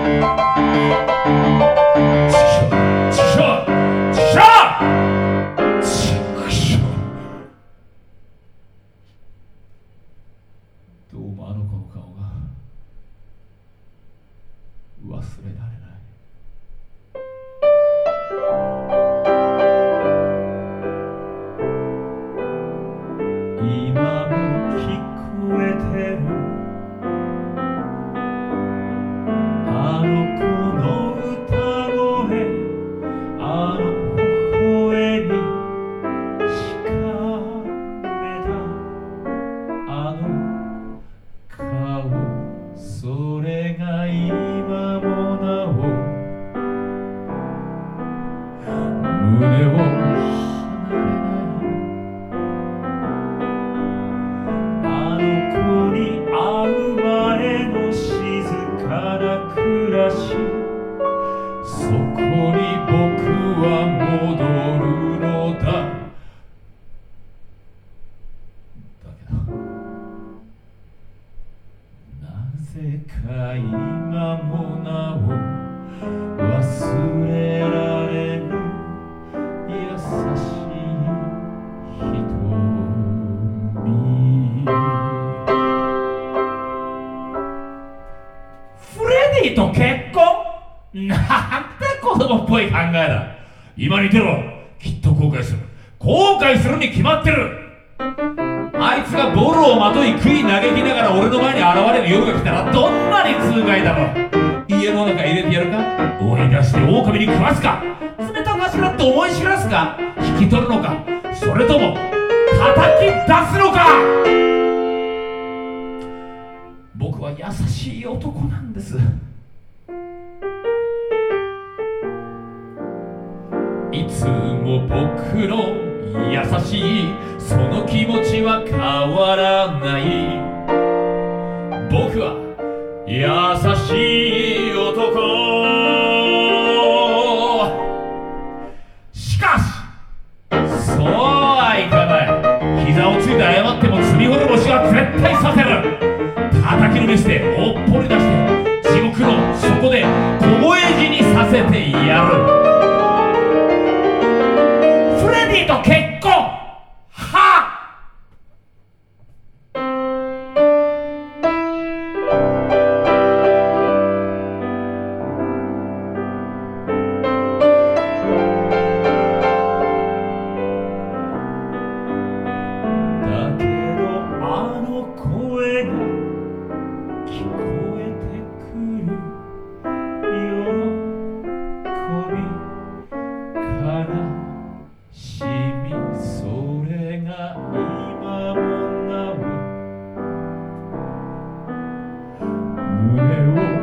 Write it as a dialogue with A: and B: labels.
A: どうもあの子の顔が忘れられない。今も聞こえてるあの子の歌声、あの微笑みしかめたあの顔、それが今もなお胸を離れない。あの子に会う前の静かな暮らし、そこに僕は戻るのだ。だけどなぜか今もなお忘れられぬ優しい瞳。フレディと結婚？なんて子供っぽい考えだ。今に出ろ。きっと後悔する。後悔するに決まってる。あいつがボロをまとい杭嘆きながら俺の前に現れる夜が来たらどんなに痛快だろう。家の中入れてやるか、追い出して狼に食わすか、冷たかしらって思い知らすか、引き取るのか、それとも叩き出すのか。僕は優しい男なんです。いつも僕の優しいその気持ちは変わらない。僕は優しい男。しかしそうはいかない。膝をついて謝っても罪滅ぼしは絶対させる。叩きのめしておっぽり出して地獄の底で凍え死にさせてやる。フレディと結婚。はっ。だけどあの声が聞こえてくる。喜び悲しみ、それが今もなお胸を